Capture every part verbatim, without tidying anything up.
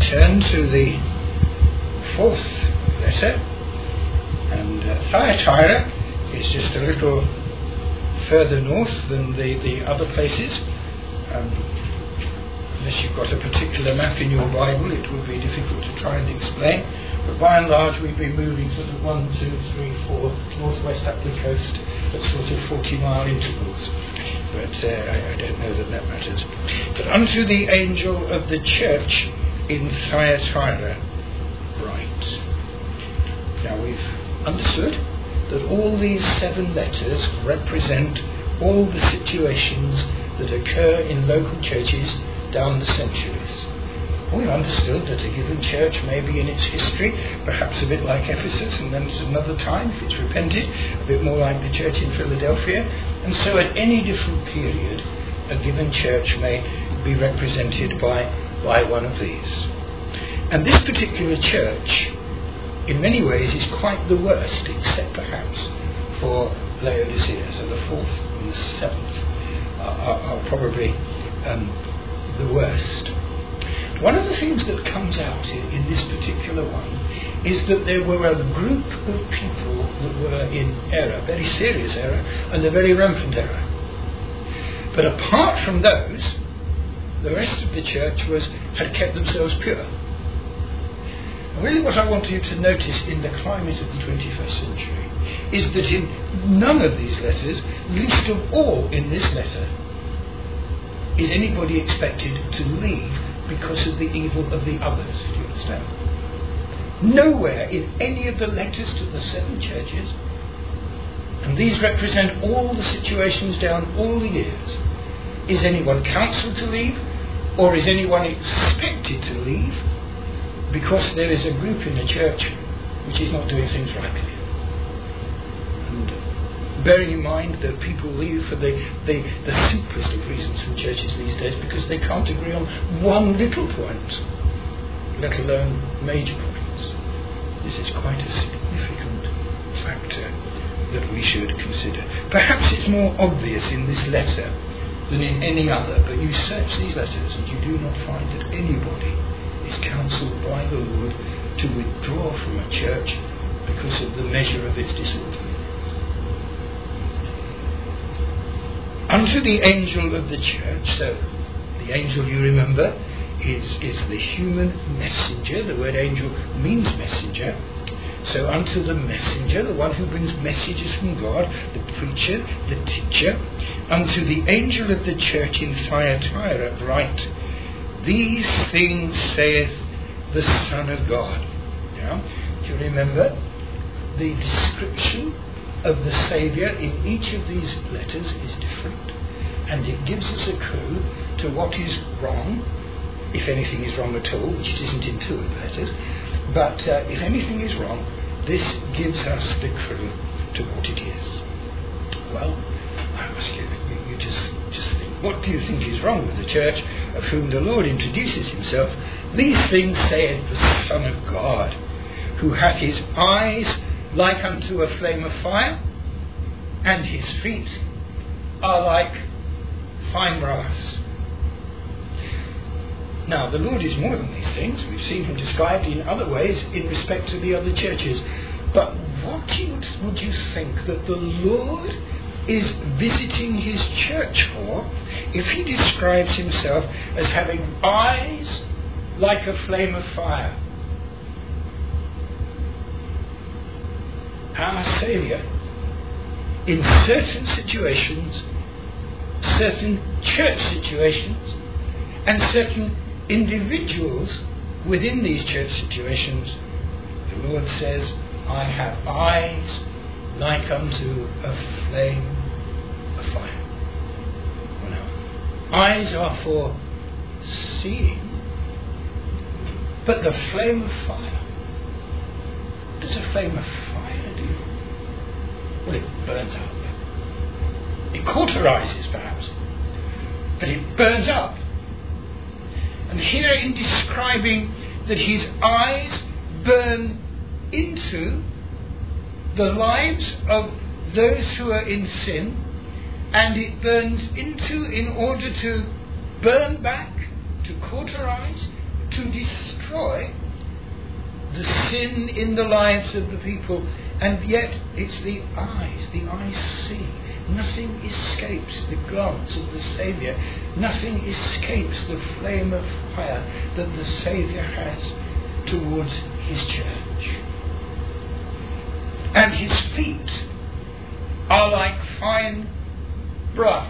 turn to the fourth letter, and uh, Thyatira is just a little further north than the, the other places. Um, unless you've got a particular map in your Bible, it would be difficult to try and explain. But by and large, we've been moving sort of one, two, three, four, northwest up the coast at sort of forty-mile intervals. But uh, I, I don't know that that matters. But unto the angel of the church in Thyatira write. Now we've understood that all these seven letters represent all the situations that occur in local churches down the centuries. We've understood that a given church may be in its history perhaps a bit like Ephesus, and then at another time, if it's repented, a bit more like the church in Philadelphia. And so at any different period, a given church may be represented by, by one of these. And this particular church, in many ways, is quite the worst, except perhaps for Laodicea. So the fourth and the seventh are, are, are probably um, the worst. One of the things that comes out in, in this particular one is that there were a group of people that were in error, very serious error, and a very rampant error. But apart from those, the rest of the church was had kept themselves pure. And really what I want you to notice in the climate of the twenty-first century is that in none of these letters, least of all in this letter, is anybody expected to leave because of the evil of the others. Do you understand? Nowhere in any of the letters to the seven churches, and these represent all the situations down all the years, is anyone counselled to leave, or is anyone expected to leave, because there is a group in the church which is not doing things rightly. And bearing in mind that people leave for the, the, the simplest of reasons from churches these days, because they can't agree on one little point, let alone major points. This is quite a significant factor that we should consider. Perhaps it's more obvious in this letter than in any other, but you search these letters and you do not find that anybody is counselled by the Lord to withdraw from a church because of the measure of its disorder. Unto the angel of the church, so the angel, you remember, is, is the human messenger. The word angel means messenger. So unto the messenger, the one who brings messages from God, the preacher, the teacher, unto the angel of the church in Thyatira write, these things saith the Son of God. Yeah? Do you remember the description of the Saviour in each of these letters is different, and it gives us a clue to what is wrong, if anything is wrong at all, which it isn't in two of the letters, but uh, if anything is wrong, this gives us the clue to what it is. Well, I ask you, you, you just, just think, what do you think is wrong with the church of whom the Lord introduces himself? These things saith the Son of God, who hath his eyes like unto a flame of fire, and his feet are like fine brass. Now, the Lord is more than these things. We've seen him described in other ways in respect to the other churches. But what would, would you think that the Lord is visiting his church for if he describes himself as having eyes like a flame of fire? Our Saviour, in certain situations, certain church situations, and certain individuals within these church situations, the Lord says, I have eyes like unto a flame of fire. Well, now, eyes are for seeing, but the flame of fire, what does a flame of fire do? Well, it burns up. It cauterizes, perhaps, but it burns up. And here, in describing that his eyes burn into the lives of those who are in sin, and it burns into in order to burn back, to cauterize, to destroy the sin in the lives of the people, and yet it's the eyes, the eyes see. Nothing escapes the glance of the Saviour. Nothing escapes the flame of fire that the Saviour has towards his church. And his feet are like fine brass.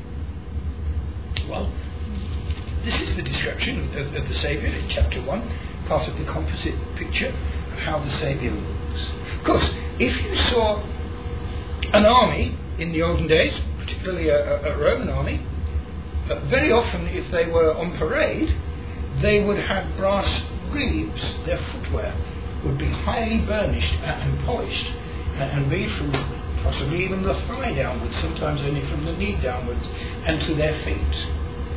Well, this is the description of, of the Saviour in chapter one, part of the composite picture of how the Saviour looks. Of course, if you saw an army in the olden days, particularly a, a Roman army, uh, very often if they were on parade, they would have brass greaves. Their footwear would be highly burnished and polished, and be from possibly even the thigh downwards, sometimes only from the knee downwards, and to their feet.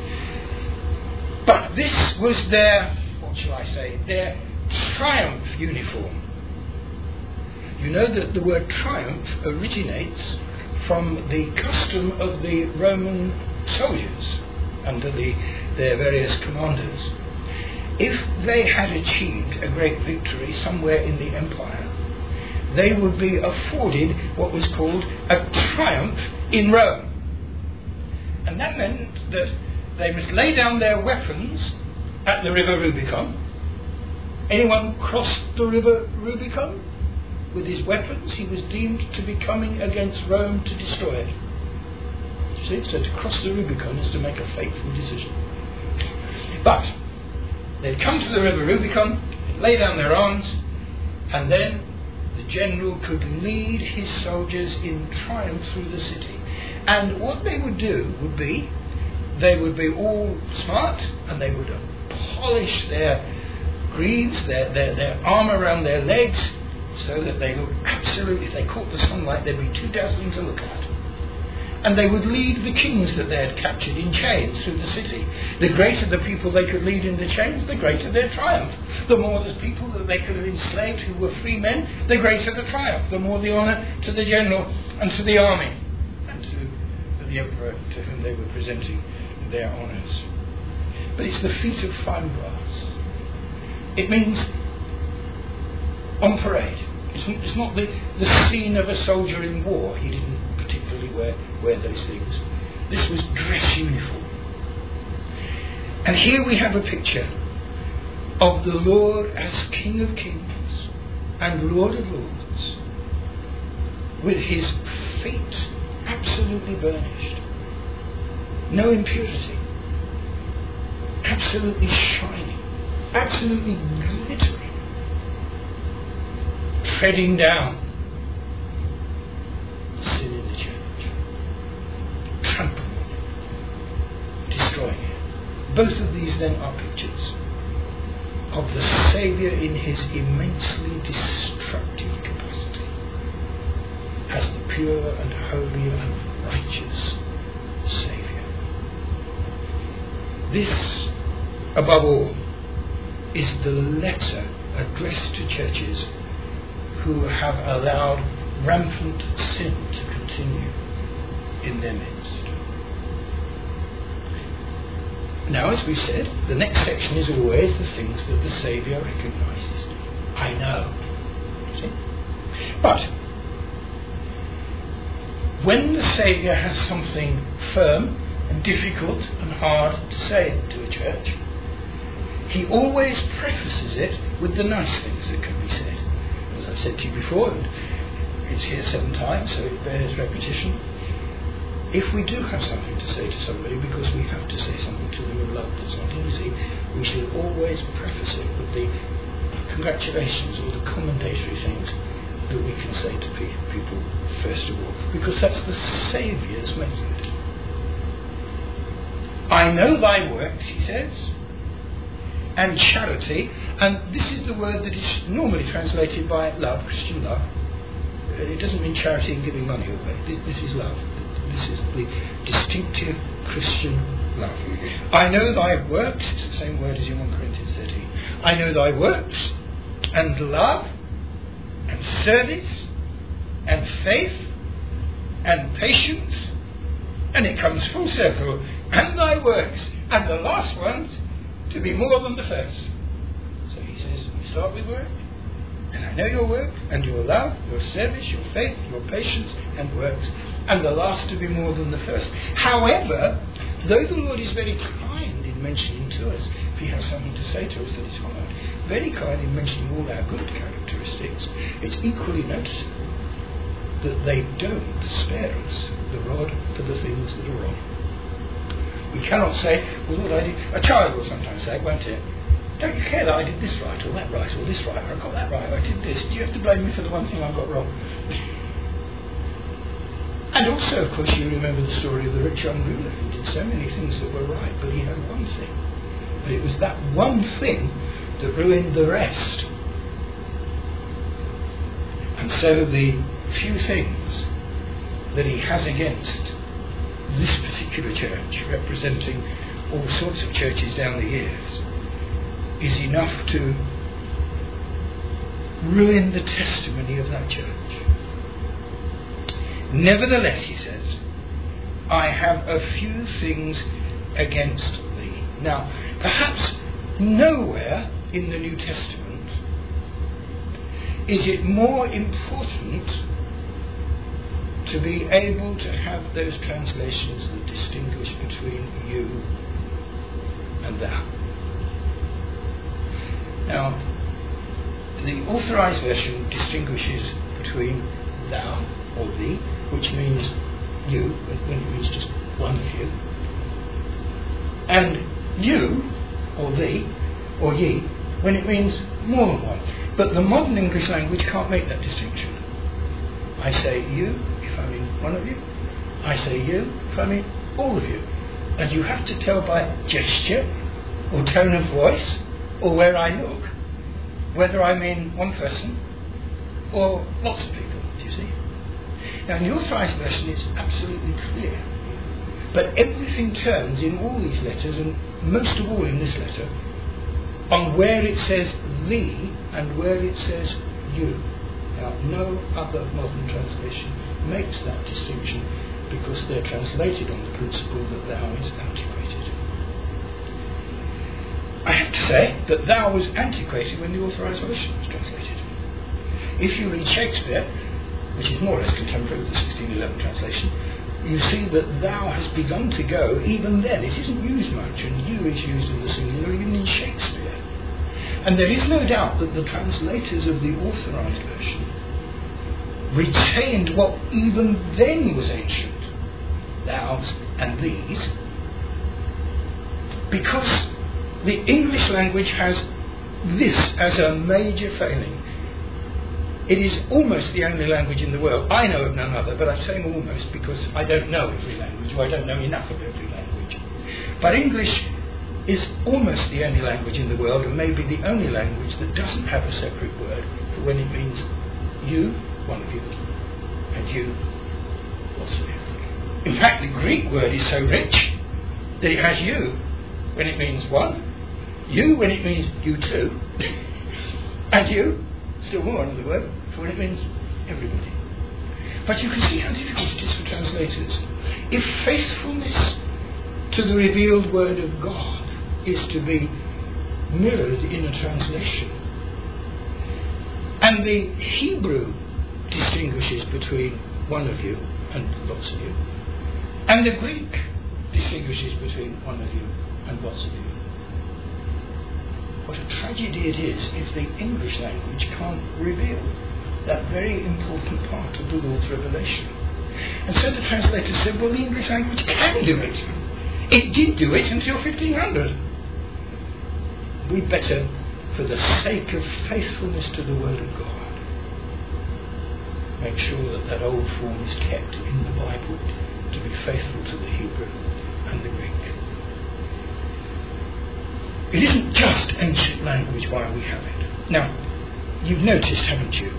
But this was their, what shall I say, their triumph uniform. You know that the word triumph originates from the custom of the Roman soldiers under the, their various commanders. If they had achieved a great victory somewhere in the empire, they would be afforded what was called a triumph in Rome. And that meant that they must lay down their weapons at the river Rubicon. Anyone crossed the river Rubicon with his weapons, he was deemed to be coming against Rome to destroy it. You see, so to cross the Rubicon is to make a fateful decision. But they'd come to the river Rubicon, they'd lay down their arms, and then the general could lead his soldiers in triumph through the city. And what they would do would be, they would be all smart, and they would polish their greaves, their, their, their armour around their legs, so that they look absolutely, if they caught the sunlight, they'd be too dazzling to look at. And they would lead the kings that they had captured in chains through the city. The greater the people they could lead in the chains, the greater their triumph. The more the people that they could have enslaved who were free men, the greater the triumph. The more the honour to the general and to the army and to the emperor to whom they were presenting their honours. But it's the feet of fine brass. It means on parade. It's, it's not the, the scene of a soldier in war. He didn't particularly wear, wear those things. This was dress uniform. And here we have a picture of the Lord as King of Kings and Lord of Lords, with his feet absolutely burnished, no impurity, absolutely shining, absolutely glittering, treading down sin in the church, trampling it, destroying it. Both of these then are pictures of the Saviour in his immensely destructive capacity as the pure and holy and righteous Saviour. This, above all, is the letter addressed to churches who have allowed rampant sin to continue in their midst. Now, as we said, the next section is always the things that the Saviour recognises. I know. See? But when the Saviour has something firm and difficult and hard to say to a church, he always prefaces it with the nice things that can be said. As I've said to you before, and it's here seven times, so it bears repetition. If we do have something to say to somebody, because we have to say something to them in love that's not easy, we should always preface it with the congratulations or the commendatory things that we can say to pe- people first of all, because that's the Saviour's method. I know thy works, he says, and charity, and this is the word that is normally translated by love, Christian love. It doesn't mean charity and giving money away. This, this is love. This is the distinctive Christian love. I know thy works, it's the same word as in First Corinthians thirteen. I know thy works, and love, and service, and faith, and patience, and it comes full circle, and thy works, and the last ones to be more than the first. So he says, you start with work, and I know your work, and your love, your service, your faith, your patience, and works, and the last to be more than the first. However, though the Lord is very kind in mentioning to us, if he has something to say to us that is hard, very kind in mentioning all our good characteristics, it's equally noticeable that they don't spare us the rod for the things that are wrong. We cannot say, well, Lord, I did. A child will sometimes say, won't it? Don't you care that I did this right, or that right, or this right, or I got that right, or I did this? Do you have to blame me for the one thing I got wrong? And also, of course, you remember the story of the rich young ruler who did so many things that were right, but he had one thing. And it was that one thing that ruined the rest. And so the few things that he has against this particular church, representing all sorts of churches down the years, is enough to ruin the testimony of that church. Nevertheless, he says, I have a few things against thee. Now, perhaps nowhere in the New Testament is it more important to be able to have those translations that distinguish between you and thou. Now, the Authorized Version distinguishes between thou or thee, which means you, when it means just one of you, and you, or thee, or ye, when it means more than one. But the modern English language can't make that distinction. I say you if I mean one of you. I say you if I mean all of you. And you have to tell by gesture, or tone of voice, or where I look, whether I mean one person or lots of people, do you see? Now in the Authorized Version it's absolutely clear. But everything turns in all these letters, and most of all in this letter, on where it says thee and where it says you. Now no other modern translation makes that distinction, because they're translated on the principle that thou is antiquated. I have to say that thou was antiquated when the Authorized Version was translated. If you read Shakespeare, which is more or less contemporary with the sixteen eleven translation, you see that thou has begun to go, even then it isn't used much, and you is used in the singular even in Shakespeare. And there is no doubt that the translators of the Authorized Version retained what even then was ancient, thous and these, because the English language has this as a major failing. It is almost the only language in the world. I know of none other, but I'm saying almost because I don't know every language, or I don't know enough of every language. But English is almost the only language in the world, and maybe the only language that doesn't have a separate word for when it means you, one of you, and you, lots of you. In fact, the Greek word is so rich that it has you when it means one, you when it means you too, and you, still more another word, for when it means everybody. But you can see how difficult it is for translators. If faithfulness to the revealed word of God is to be mirrored in a translation, and the Hebrew distinguishes between one of you and lots of you, and the Greek distinguishes between one of you and lots of you, what a tragedy it is if the English language can't reveal that very important part of the Lord's revelation. And so the translator said, well, the English language can do it. It did do it until fifteen hundred. We better, for the sake of faithfulness to the Word of God, make sure that that old form is kept in the Bible to be faithful to the Hebrew and the Greek. It isn't just ancient language why we have it. Now, you've noticed, haven't you?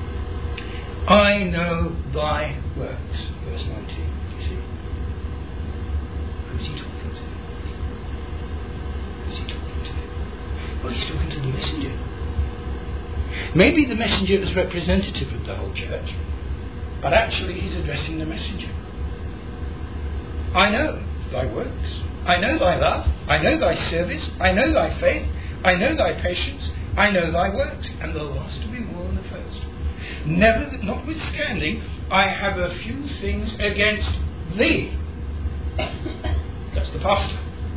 I know thy works, verse nineteen, you see. Who's he talking to? Who's he talking to? Well, he's talking to the messenger. Maybe the messenger is representative of the whole church, but actually he's addressing the messenger. I know thy works. I know thy love, I know thy service, I know thy faith, I know thy patience, I know thy works, and the last to be more than the first. Never, notwithstanding, I have a few things against thee. That's the pastor.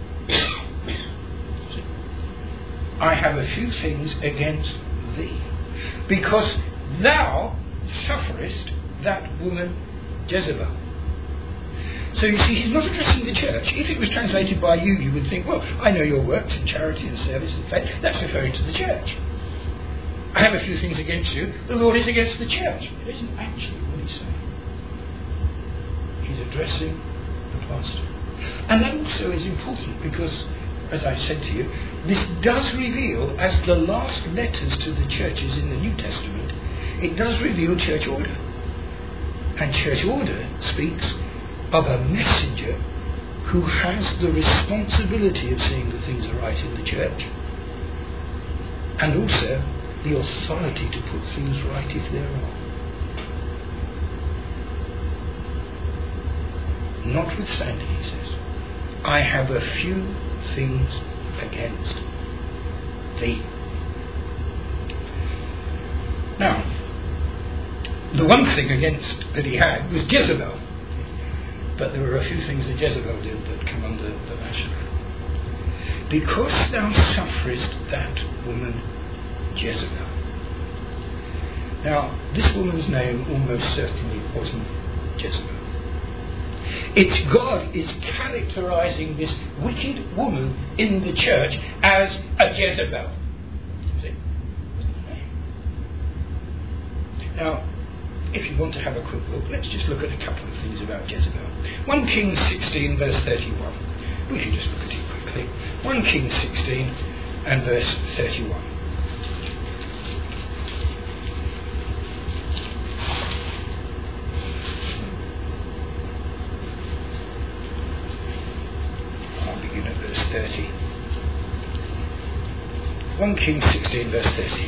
I have a few things against thee, because thou sufferest that woman Jezebel. So you see, he's not addressing the church. If it was translated by you, you would think, well, I know your works in charity and service and faith. That's referring to the church. I have a few things against you. The Lord is against the church. It isn't actually what he's saying. He's addressing the pastor. And that also is important because, as I said to you, this does reveal, as the last letters to the churches in the New Testament, it does reveal church order. And church order speaks of a messenger who has the responsibility of seeing that things are right in the church, and also the authority to put things right if they're wrong. Notwithstanding, he says, I have a few things against thee. Now, the one thing against that he had was Jezebel. But there were a few things that Jezebel did that come under the lash. Because thou sufferest that woman Jezebel. Now, this woman's name almost certainly wasn't Jezebel. It's God is characterizing this wicked woman in the church as a Jezebel. See? Now, if you want to have a quick look, let's just look at a couple of things about Jezebel. First Kings sixteen, verse thirty-one. We can just look at it quickly. First Kings sixteen and verse thirty-one. I'll begin at verse thirty. First Kings sixteen, verse thirty.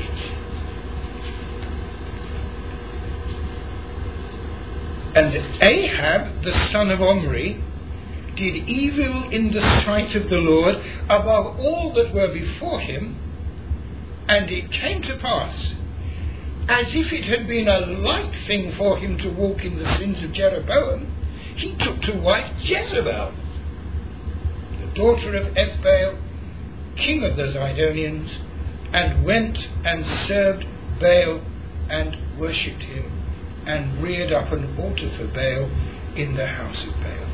And Ahab, the son of Omri, did evil in the sight of the Lord above all that were before him, and it came to pass, as if it had been a light thing for him to walk in the sins of Jeroboam, he took to wife Jezebel, the daughter of Ethbaal, king of the Zidonians, and went and served Baal and worshipped him, and reared up an altar for Baal in the house of Baal.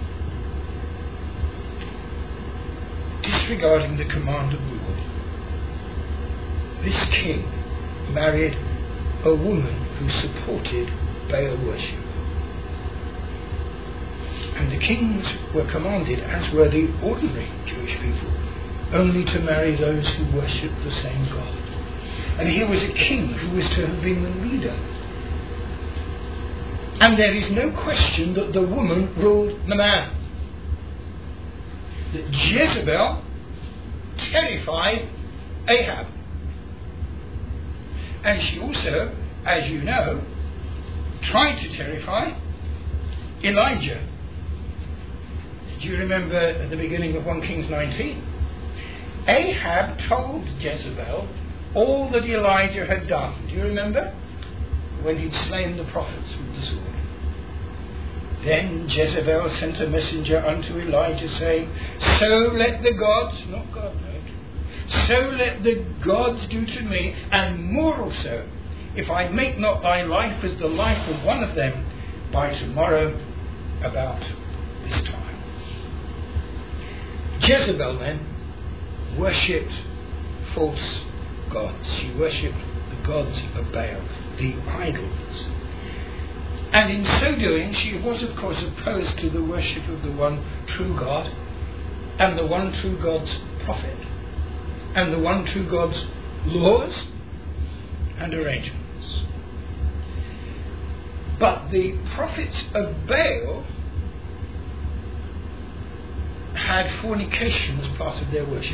Disregarding the command of the Lord, this king married a woman who supported Baal worship. And the kings were commanded, as were the ordinary Jewish people, only to marry those who worshipped the same God. And here was a king who was to have been the leader. And there is no question that the woman ruled the man. That Jezebel terrified Ahab. And she also, as you know, tried to terrify Elijah. Do you remember at the beginning of First Kings nineteen? Ahab told Jezebel all that Elijah had done. Do you remember? When he'd slain the prophets with the sword. Then Jezebel sent a messenger unto Elijah, saying, So let the gods, not God, no, so let the gods do to me, and more also, if I make not thy life as the life of one of them by tomorrow about this time. Jezebel then worshipped false gods. She worshipped the gods of Baal, the idols. And in so doing, she was, of course, opposed to the worship of the one true God, and the one true God's prophet, and the one true God's laws and arrangements. But the prophets of Baal had fornication as part of their worship.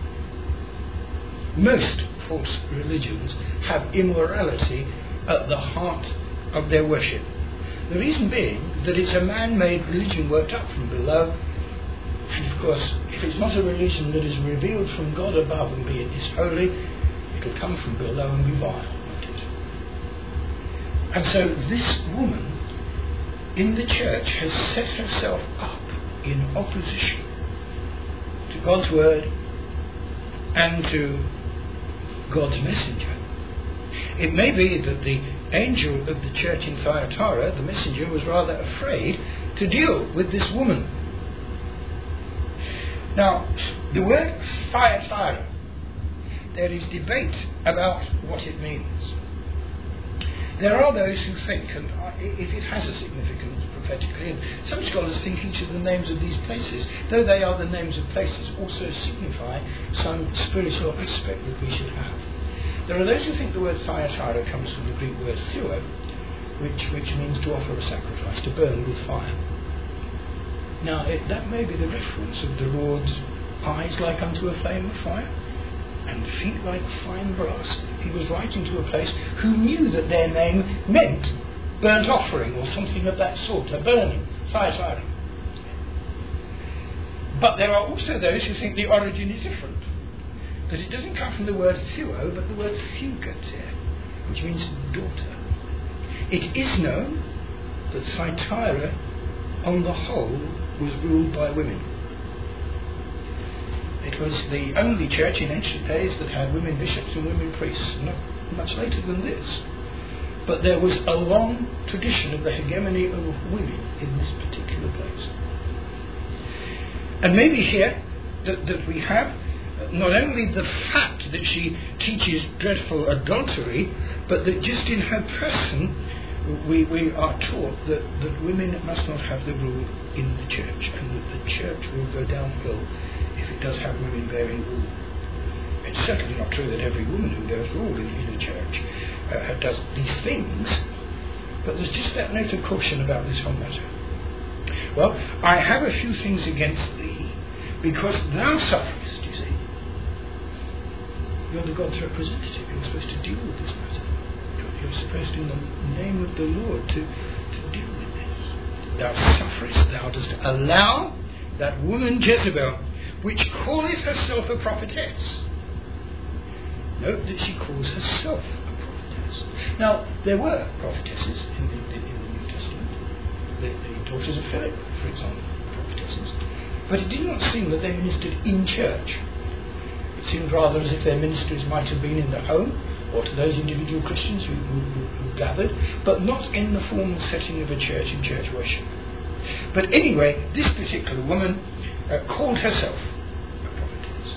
Most false religions have immorality at the heart of their worship. The reason being that it's a man-made religion worked up from below, and of course, if it's not a religion that is revealed from God above, and be it is holy, it'll come from below and be vile, won't it? And so this woman in the church has set herself up in opposition to God's word and to God's messenger. It may be that the angel of the church in Thyatira, the messenger, was rather afraid to deal with this woman. Now, the word Thyatira, there is debate about what it means. There are those who think, and if it has a significance prophetically, and some scholars think each of the names of these places, though they are the names of places, also signify some spiritual aspect that we should have. There are those who think the word Thyatira comes from the Greek word thuo, which, which means to offer a sacrifice, to burn with fire. Now, it, that may be the reference of the Lord's eyes like unto a flame of fire, and feet like fine brass. He was writing to a place who knew that their name meant burnt offering or something of that sort, a burning, Thyatira. But there are also those who think the origin is different, that it doesn't come from the word thuo, but the word thugater, which means daughter. It is known that Thyatira, on the whole, was ruled by women. It was the only church in ancient days that had women bishops and women priests, not much later than this. But there was a long tradition of the hegemony of women in this particular place. And maybe here that, that we have not only the fact that she teaches dreadful adultery, but that just in her person we, we are taught that, that women must not have the rule in the church, and that the church will go downhill if it does have women bearing rule. It's certainly not true that every woman who bears rule in, in a church uh, does these things, but there's just that note of caution about this whole matter. Well, I have a few things against thee, because thou sufferest, you see. You're the God's representative. You're supposed to deal with this matter. You're supposed, in the name of the Lord, to, to deal with this. Thou sufferest, thou dost allow that woman Jezebel, which calleth herself a prophetess. Note that she calls herself a prophetess. Now, there were prophetesses in the, in the New Testament. The, the daughters of Philip, for example, prophetesses. But it did not seem that they ministered in church. It seemed rather as if their ministries might have been in the home, or to those individual Christians who, who, who gathered, but not in the formal setting of a church in church worship. But anyway, this particular woman uh, called herself a prophetess.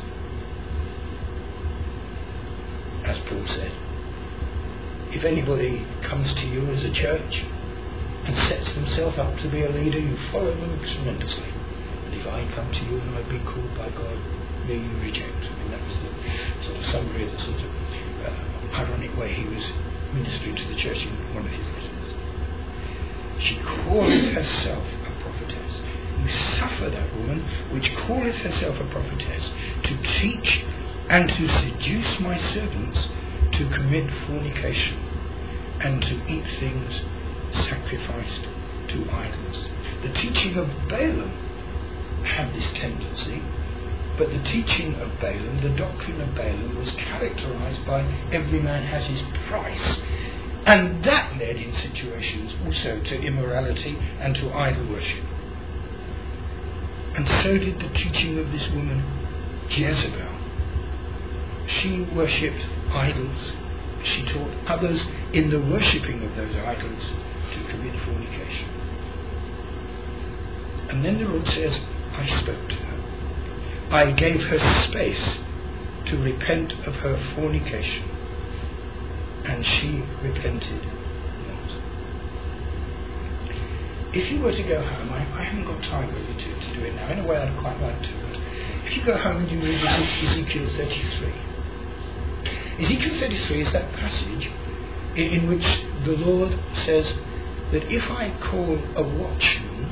As Paul said, if anybody comes to you as a church and sets themselves up to be a leader, you follow them tremendously. And if I come to you and I've been called by God, may you reject. I mean, that was the sort of summary of the sort of uh, ironic way he was ministering to the church in one of his letters. She calleth herself a prophetess. You suffer that woman, which calleth herself a prophetess, to teach and to seduce my servants to commit fornication and to eat things sacrificed to idols. The teaching of Balaam had this tendency, but the teaching of Balaam, the doctrine of Balaam, was characterized by every man has his price. And that led in situations also to immorality and to idol worship. And so did the teaching of this woman, Jezebel. She worshipped idols. She taught others in the worshipping of those idols to commit fornication. And then the Lord says, I spoke to her. I gave her space to repent of her fornication, and she repented not. If you were to go home, I, I haven't got time really to, to do it now. In a way, I'd quite like to. But if you go home and you read Ezekiel thirty-three, Ezekiel thirty-three is that passage in, in which the Lord says that if I call a watchman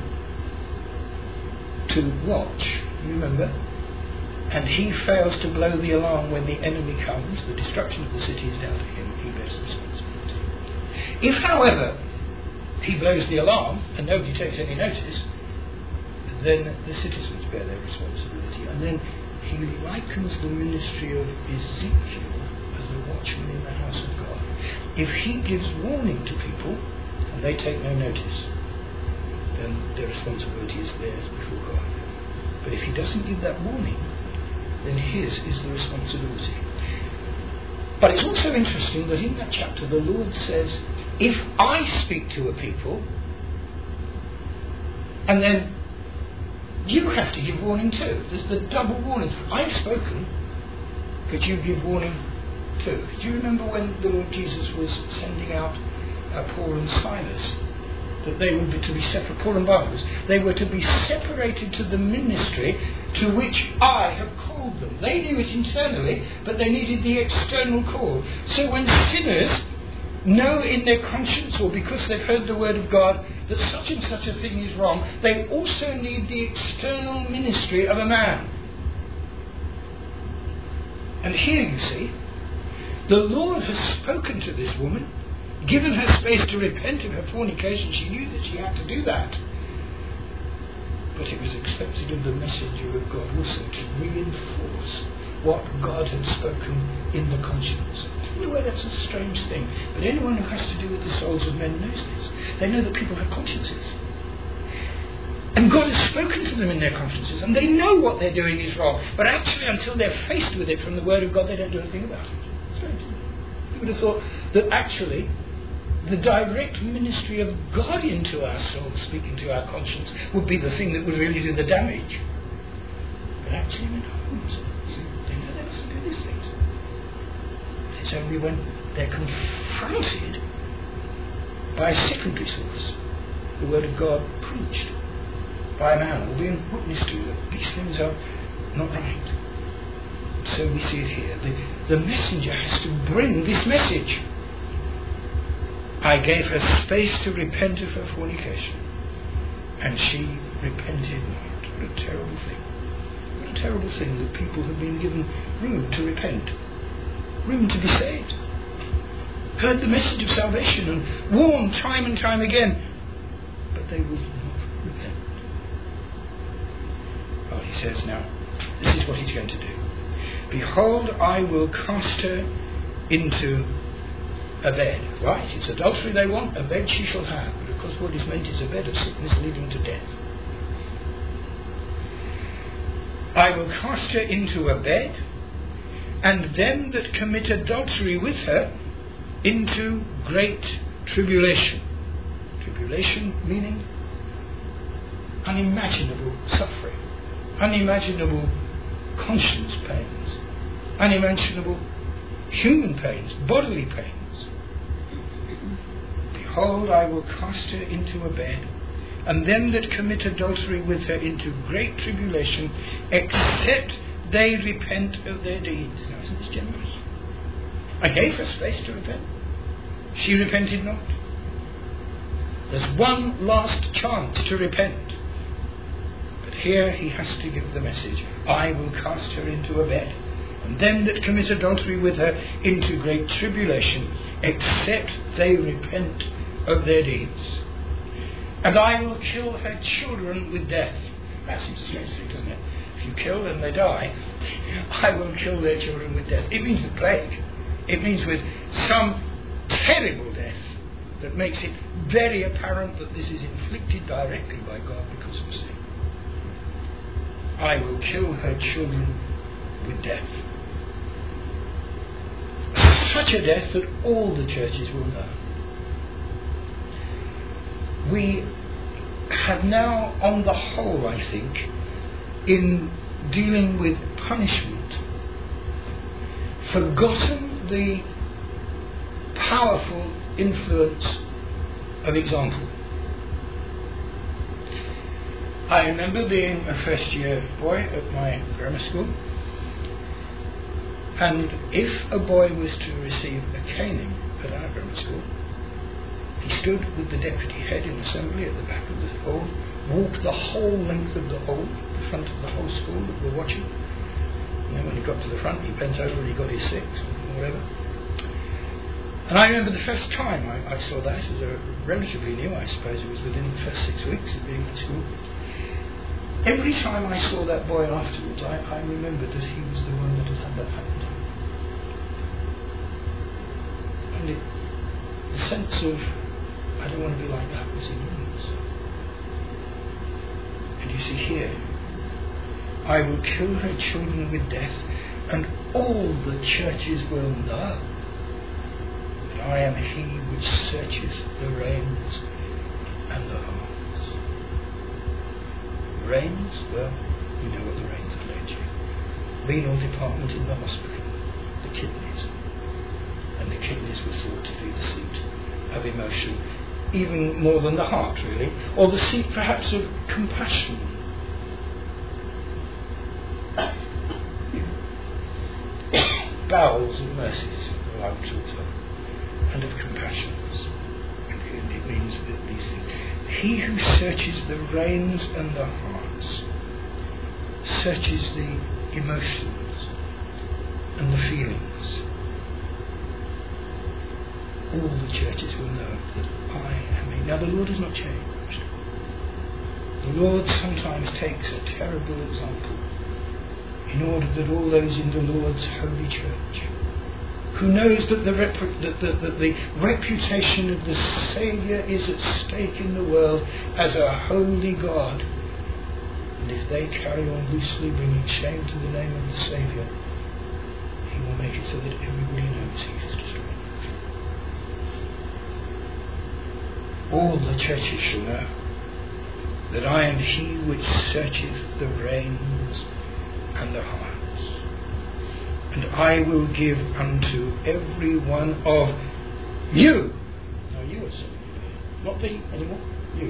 to watch, remember, and he fails to blow the alarm when the enemy comes, the destruction of the city is down to him, he bears responsibility. If, however, he blows the alarm and nobody takes any notice, then the citizens bear their responsibility. And then he likens the ministry of Ezekiel as a watchman in the house of God. If he gives warning to people and they take no notice, then their responsibility is theirs before God. But if he doesn't give that warning, then his is the responsibility. But it's also interesting that in that chapter the Lord says, if I speak to a people, and then you have to give warning too. There's the double warning. I've spoken, but you give warning too. Do you remember when the Lord Jesus was sending out uh, Paul and Silas? That they were to be separate, Paul and Barnabas, they were to be separated to the ministry to which I have called them. They knew it internally, but they needed the external call. So when sinners know in their conscience, or because they've heard the word of God, that such and such a thing is wrong, they also need the external ministry of a man. And here you see, the Lord has spoken to this woman, given her space to repent of her fornication. She knew that she had to do that. But it was expected of the messenger of God also to reinforce what God had spoken in the conscience. In a way, that's a strange thing. But anyone who has to do with the souls of men knows this. They know that people have consciences. And God has spoken to them in their consciences, and they know what they're doing is wrong. But actually, until they're faced with it from the Word of God, they don't do anything about it. Strange. You would have thought that actually the direct ministry of God into our souls, speaking to our conscience, would be the thing that would really do the damage. But actually, we're not. They know they mustn't do these things. It's only when they're confronted by a secondary source, the Word of God preached by a man or being witnessed to, that these things are not right. So we see it here. The, the messenger has to bring this message. I gave her space to repent of her fornication, and she repented not. What a terrible thing. What a terrible thing that people have been given room to repent, room to be saved, heard the message of salvation and warned time and time again, but they would not repent. Well, he says now, this is what he's going to do. Behold, I will cast her into a bed. Right, it's adultery they want, a bed she shall have. But of course what is meant is a bed of sickness leading to death. I will cast her into a bed, and them that commit adultery with her into great tribulation. Tribulation meaning unimaginable suffering, unimaginable conscience pains, unimaginable human pains, bodily pains. Behold, I will cast her into a bed, and them that commit adultery with her into great tribulation, except they repent of their deeds. Now, isn't this generous? I gave her space to repent. She repented not. There's one last chance to repent. But here he has to give the message. I will cast her into a bed, and them that commit adultery with her into great tribulation, except they repent of their deeds. And I will kill her children with death. That seems a strange thing, doesn't it? If you kill them, they die. I will kill their children with death. It means with plague. It means with some terrible death that makes it very apparent that this is inflicted directly by God because of sin. I will kill her children with death. Such a death that all the churches will know. We have now, on the whole, I think, in dealing with punishment, forgotten the powerful influence of example. I remember being a first year boy at my grammar school, and if a boy was to receive a caning at our grammar school, he stood with the deputy head in assembly at the back of the hall, walked the whole length of the hall, the front of the whole school that were watching. And then when he got to the front, he bent over and he got his six or whatever. And I remember the first time I, I saw that, as a relatively new, I suppose it was within the first six weeks of being at school. Every time I saw that boy afterwards, I, I remembered that he was the one that had had that happen to him. And it, the sense of, I don't want to be like that, was enormous. And you see here, I will kill her children with death, and all the churches will know that I am he which searches the reins and the hearts. Reins? Well, you know what the reins have led you. Renal department in the hospital, the kidneys. And the kidneys were thought to be the seat of emotion, even more than the heart, really, or the seat perhaps of compassion. Bowels of mercies, I would also, and of compassions. And it means that these things. He who searches the reins and the hearts searches the emotions and the feelings. All the churches will know that I am he. Now the Lord has not changed. The Lord sometimes takes a terrible example in order that all those in the Lord's holy church, who knows that the, rep- that, that, that the reputation of the Saviour is at stake in the world as a holy God, and if they carry on loosely bringing shame to the name of the Saviour, he will make it so that everybody knows he is destroyed. All the churches shall know that I am he which searcheth the reins and the hearts, and I will give unto every one of you. Now you are saying, not thee anymore, you.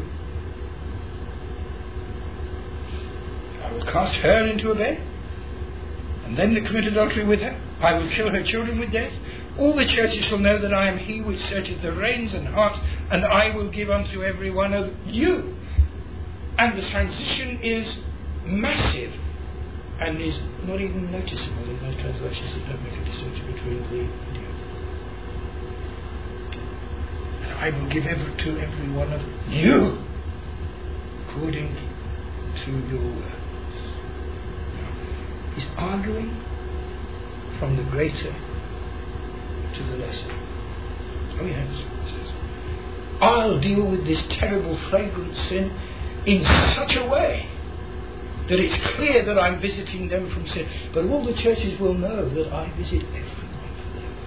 I will cast her into a bed, and them that commit adultery with her, I will kill her children with death. All the churches shall know that I am he which searcheth the reins and hearts, and I will give unto every one of you. And the transition is massive, and is not even noticeable in those translations that don't make a distinction between the and you. And I will give ever to every one of you according to your words. Now, he's arguing from the greater to the lesser. Oh yes, he says, I'll deal with this terrible flagrant sin in such a way that it's clear that I'm visiting them from sin. But all the churches will know that I visit everyone for their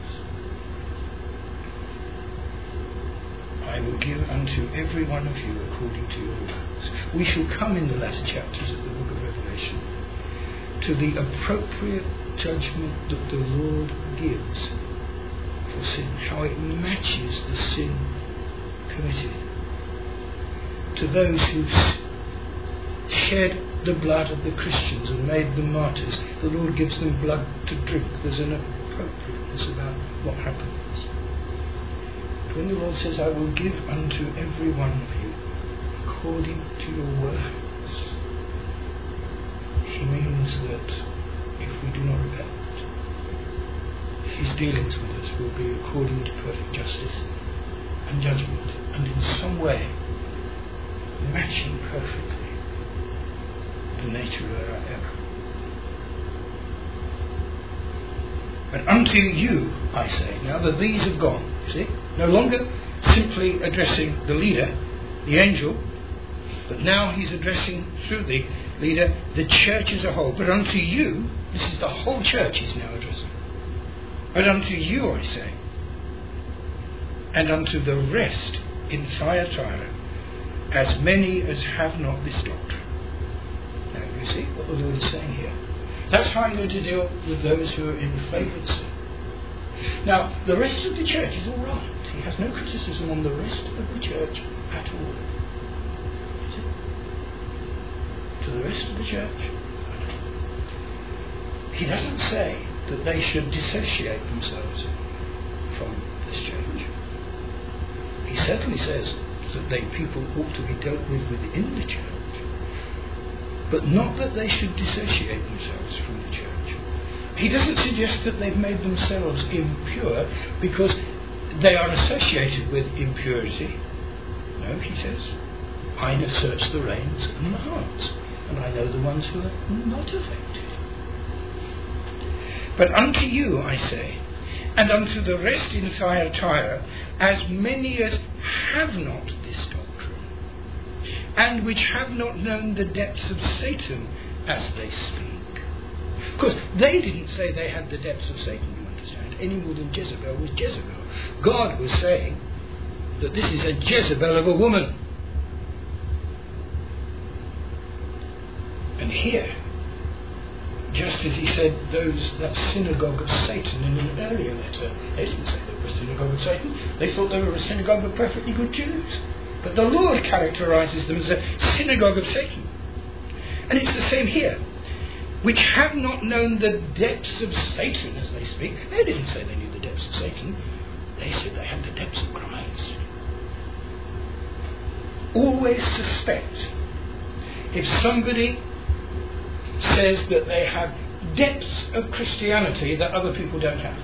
works. I will give unto every one of you according to your works. We shall come in the latter chapters of the book of Revelation to the appropriate judgment that the Lord gives for sin, how it matches the sin committed. To those who shed the blood of the Christians and made them martyrs, the Lord gives them blood to drink. There's an appropriateness about what happens. But when the Lord says, I will give unto every one of you according to your works, he means that if we do not repent, his dealings with us will be according to perfect justice and judgment, and in some way matching perfectly the nature of our error. And unto you, I say, now that these have gone, you see, no longer simply addressing the leader, the angel, but now he's addressing through the leader the church as a whole. But unto you, this is the whole church he's now addressing. But unto you, I say, and unto the rest in Thyatira, as many as have not this doctrine. Now you see what the Lord is saying here. That's how I'm going to deal with those who are in flagrant sin. Now, the rest of the church is all right. He has no criticism on the rest of the church at all. See? To the rest of the church, he doesn't say that they should dissociate themselves from this church. He certainly says that they people ought to be dealt with within the church, but not that they should dissociate themselves from the church. He doesn't suggest that they've made themselves impure because they are associated with impurity. No, he says, I have searched the reins and the hearts, and I know the ones who are not affected. But unto you, I say, And unto the rest in Thyatira, as many as have not this doctrine, and which have not known the depths of Satan as they speak. Of course, they didn't say they had the depths of Satan, you understand, any more than Jezebel was Jezebel. God was saying that this is a Jezebel of a woman. And here, just as he said those that synagogue of Satan in an earlier letter, they didn't say they were a synagogue of Satan, they thought they were a synagogue of perfectly good Jews. But the Lord characterizes them as a synagogue of Satan. And it's the same here. Which have not known the depths of Satan as they speak. They didn't say they knew the depths of Satan. They said they had the depths of Christ. Always suspect if somebody says that they have depths of Christianity that other people don't have.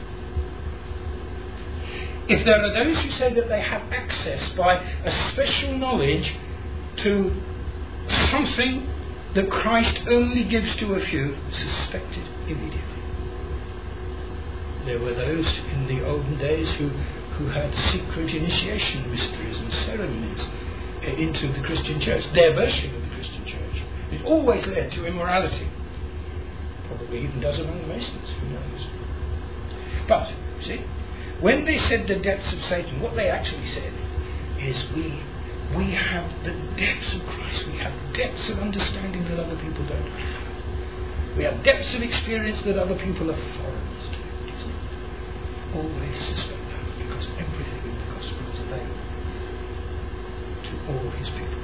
If there are those who say that they have access by a special knowledge to something that Christ only gives to a few, suspect it immediately. There were those in the olden days who, who had secret initiation mysteries and ceremonies into the Christian church, their version of the Christian church. It always led to immorality. Probably even does among the Masons, who knows. But, see, when they said the depths of Satan, what they actually said is we we have the depths of Christ. We have depths of understanding that other people don't have. We have depths of experience that other people are foreigners to. Isn't it? Always suspect that, because everything in the gospel is available to all his people.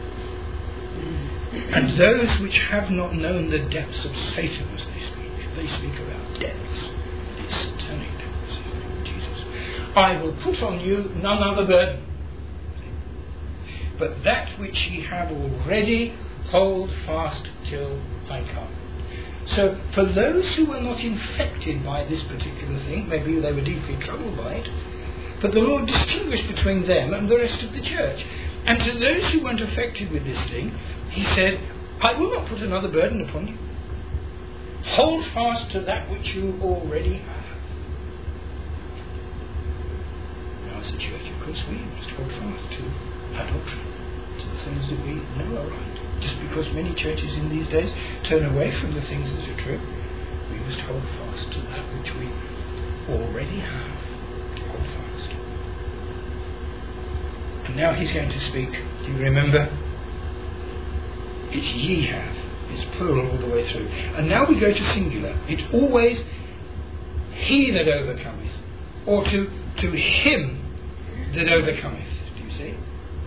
And those which have not known the depths of Satan as they speak, they speak about depths, these satanic depths, Jesus. I will put on you none other burden, but that which ye have already, hold fast till I come. So, for those who were not infected by this particular thing, maybe they were deeply troubled by it, but the Lord distinguished between them and the rest of the church. And to those who weren't affected with this thing, he said, I will not put another burden upon you. Hold fast to that which you already have. Now as a church, of course, we must hold fast to our doctrine, to the things that we know are right. Just because many churches in these days turn away from the things that are true, we must hold fast to that which we already have. Hold fast. And now he's going to speak. Do you remember? It's ye have. It's plural all the way through. And now we go to singular. It's always he that overcometh, or to, to him that overcometh. Do you see?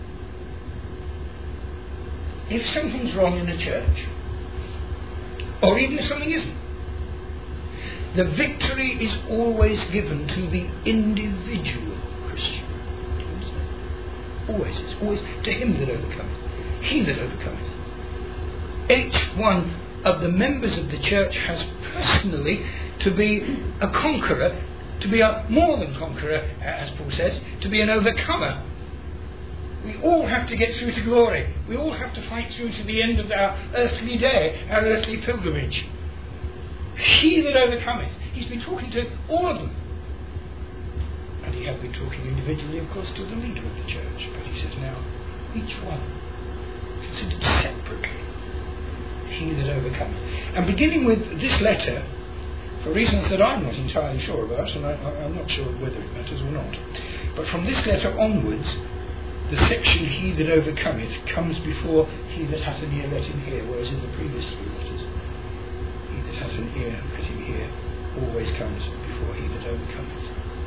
If something's wrong in a church, or even if something isn't, the victory is always given to the individual Christian. Do you understand? Always is. Always to him that overcometh. He that overcometh. Each one of the members of the church has personally to be a conqueror, to be a more than conqueror, as Paul says, to be an overcomer. We all have to get through to glory. We all have to fight through to the end of our earthly day, our earthly pilgrimage. He that overcometh. He's been talking to all of them. And he has been talking individually, of course, to the leader of the church. But he says now, each one considered separately. He that overcometh. And beginning with this letter, for reasons that I'm not entirely sure about, and I, I'm not sure whether it matters or not, but from this letter onwards, the section he that overcometh comes before he that hath an ear let him hear, whereas in the previous three letters, he that hath an ear let him hear always comes before he that overcometh.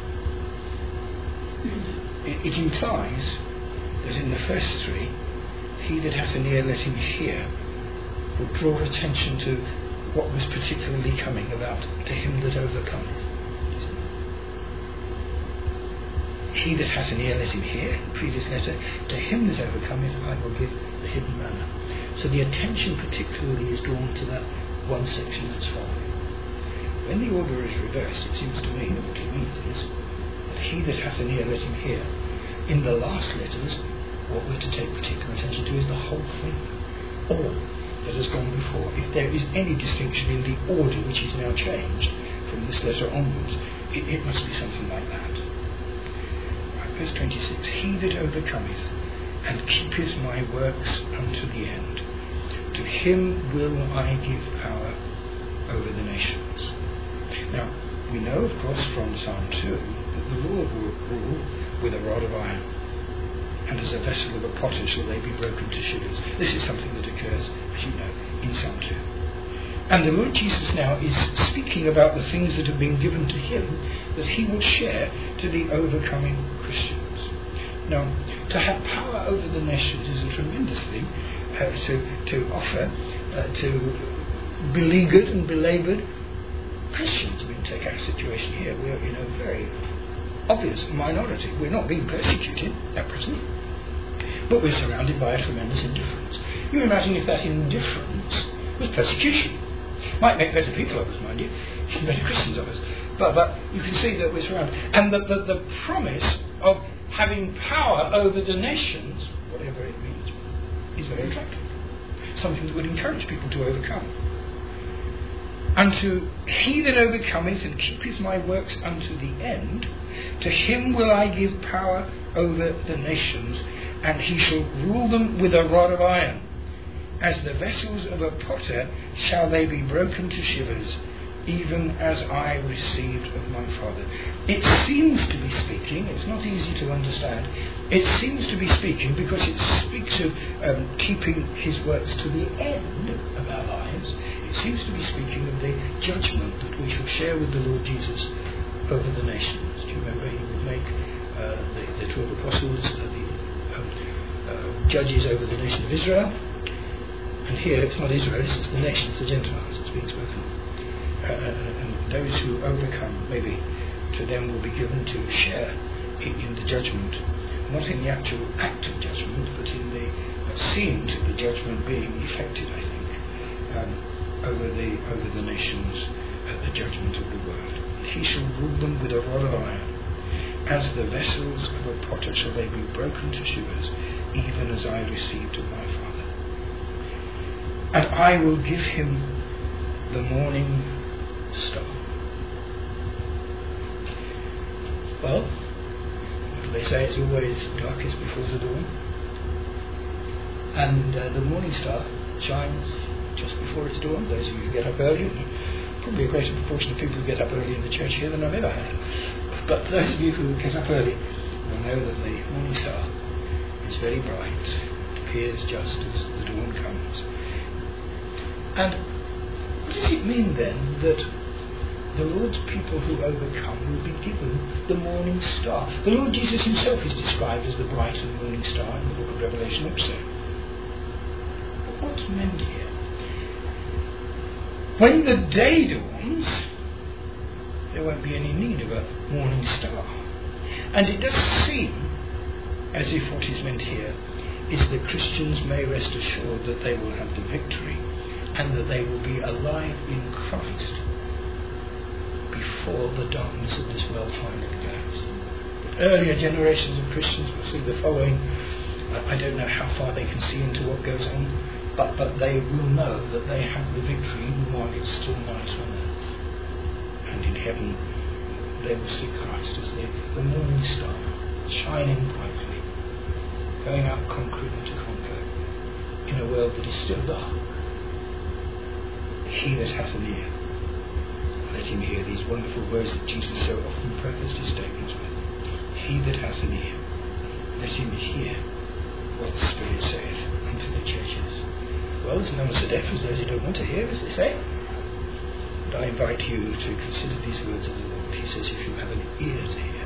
It, it implies that in the first three, he that hath an ear let him hear will draw attention to what was particularly coming about to him that overcometh. He that hath an ear let him hear, previous letter, to him that overcometh I will give the hidden manna. So the attention particularly is drawn to that one section that's following. When the order is reversed, it seems to me that what it means is that he that hath an ear let him hear. In the last letters, what we're to take particular attention to is the whole thing. All that has gone before. If there is any distinction in the order which is now changed from this letter onwards, It, it must be something like that. Right, verse twenty-six, he that overcometh and keepeth my works unto the end, to him will I give power over the nations. Now, we know, of course, from Psalm two, that the Lord will rule with a rod of iron, and as a vessel of a potter shall they be broken to shivers. This is something that occurs, as you know, in Psalm two. And the Lord Jesus now is speaking about the things that have been given to him that he will share to the overcoming Christians. Now, to have power over the nations is a tremendous thing uh, to, to offer uh, to beleaguered and belaboured Christians. We can take our situation here. We're in a very obvious minority. We're not being persecuted at present, but we're surrounded by a tremendous indifference. You imagine if that indifference was persecution. Might make better people of us, mind you, better Christians of us. But, but you can see that we're surrounded. And the, the, the promise of having power over the nations, whatever it means, is very attractive. Something that would encourage people to overcome. Unto he that overcometh and keepeth my works unto the end, to him will I give power over the nations, and he shall rule them with a rod of iron. As the vessels of a potter shall they be broken to shivers, even as I received of my Father. It seems to be speaking, it's not easy to understand, it seems to be speaking because it speaks of um, keeping his works to the end of our lives. It seems to be speaking of the judgment that we shall share with the Lord Jesus over the nations. Do you remember he would make uh, the, the twelve apostles uh, the um, uh, judges over the nation of Israel? And here it's not Israel, it's the nations, the Gentiles that's being spoken of. Uh, and those who overcome, maybe to them will be given to share in, in the judgment, not in the actual act of judgment, but in the uh, scenes of the judgment being effected, I think, um, over the over the nations at the judgment of the world. He shall rule them with a rod of iron. As the vessels of a potter shall they be broken to shivers, even as I received of my Father. And I will give him the morning star. Well, what do they say? It's always darkest before the dawn. And uh, the morning star shines just before it's dawn. Those of you who get up early, probably a greater proportion of people who get up early in the church here than I've ever had. But those of you who get up early will know that the morning star is very bright. It appears just as the dawn comes. And what does it mean then that the Lord's people who overcome will be given the morning star? The Lord Jesus himself is described as the bright and morning star in the book of Revelation also. But what's meant here? When the day dawns, there won't be any need of a morning star. And it does seem as if what is meant here is that Christians may rest assured that they will have the victory, and that they will be alive in Christ before the darkness of this world finally goes. Earlier generations of Christians will see the following. I don't know how far they can see into what goes on, but, but they will know that they have the victory even while it's still night on earth. And in heaven they will see Christ as the, the morning star, shining brightly, going out conquering to conquer in a world that is still dark. He that hath an ear, let him hear these wonderful words that Jesus so often prefaced his statements with. He that hath an ear, let him hear what the Spirit saith unto the churches. Well, there's none so deaf as those who don't want to hear, as they say. And I invite you to consider these words of the Lord. He says, if you have an ear to hear,